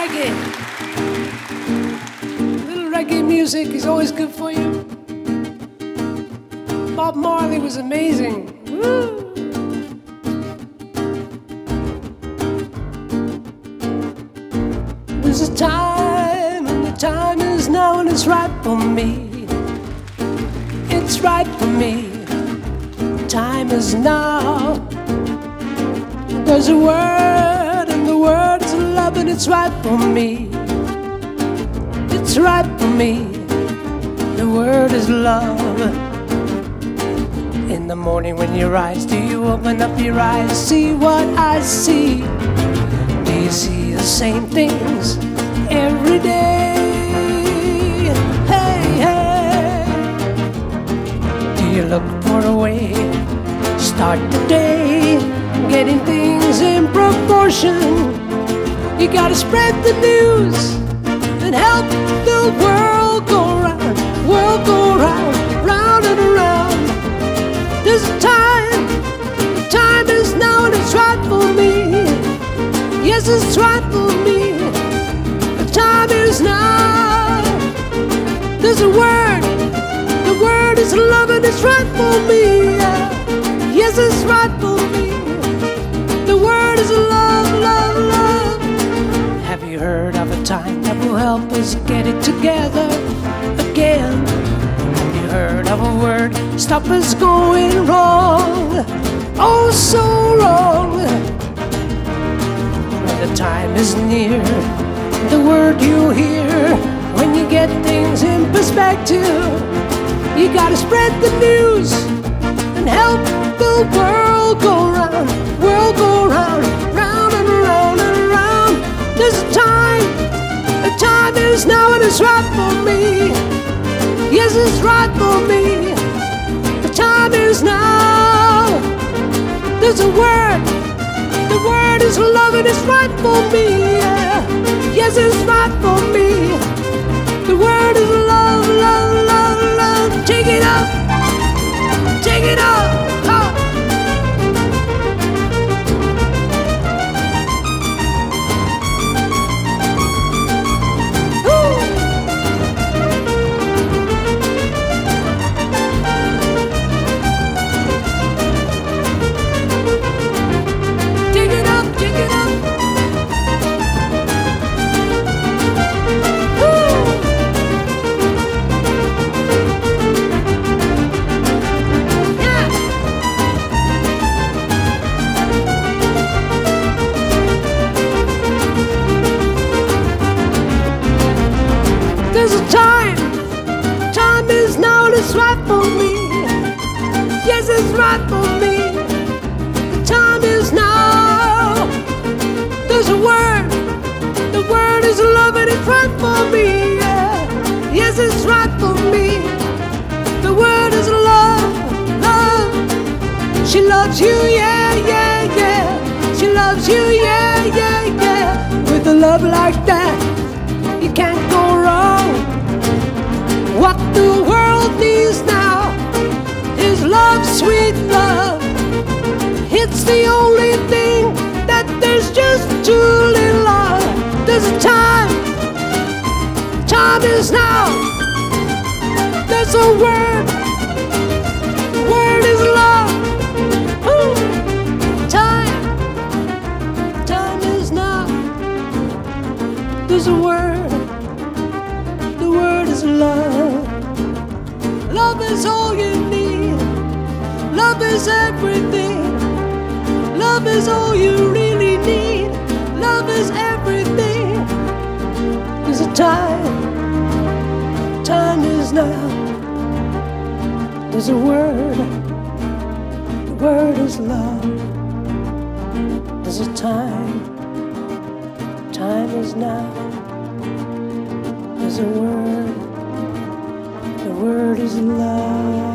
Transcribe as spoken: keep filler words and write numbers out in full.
reggae. A little reggae music is always good for you. Bob Marley was amazing. Woo! There's a time, and the time is now, and it's right for me. It's right for me. Time is now. There's a word, and the word is love, and it's right for me. It's right for me. The word is love. In the morning when you rise, do you open up your eyes, see what I see? Do you see the same things every day? Hey, hey. Do you look for a way to start the day, getting things in proportion? You gotta spread the news and help the world go round, world go round, round and around. There's a time, the time is now, and it's right for me. Yes, it's right for me. The time is now. There's a word, the word is love, and it's right for me. Yes, it's right for me. The word is love, love, love. Have you heard of a time that will help us get it together again? Have you heard of a word stop us going wrong? Oh, so wrong. When the time is near, the word you hear when you get things in perspective, you gotta spread the news and help the world go round, world go round, round and round and round. There's a time, the time is now, and it's right for me. Yes, it's right for me. The time is now. There's a word, the word is love, and it's right for me. Yes, it's right for me. The word is love, love, love, love. Take it up, take it up. Huh. There's a time, time is now, and it's right for me. Yes, it's right for me. The time is now. There's a word, the word is love, and it's right for me. Yeah. Yes, it's right for me. The word is love, love. She loves you, yeah, yeah, yeah. She loves you, yeah, yeah, yeah. With a love like that, you can't go wrong. What the world needs now is love, sweet love. It's the only thing that there's just too little of. There's a time, time is now. There's a word, the word is love. Ooh. Time, time is now. There's a word, the word is love. Love is all you need. Love is everything. Love is all you really need. Love is everything. There's a time, time is now. There's a word, the word is love. There's a time, time is now. There's a word, the word is love.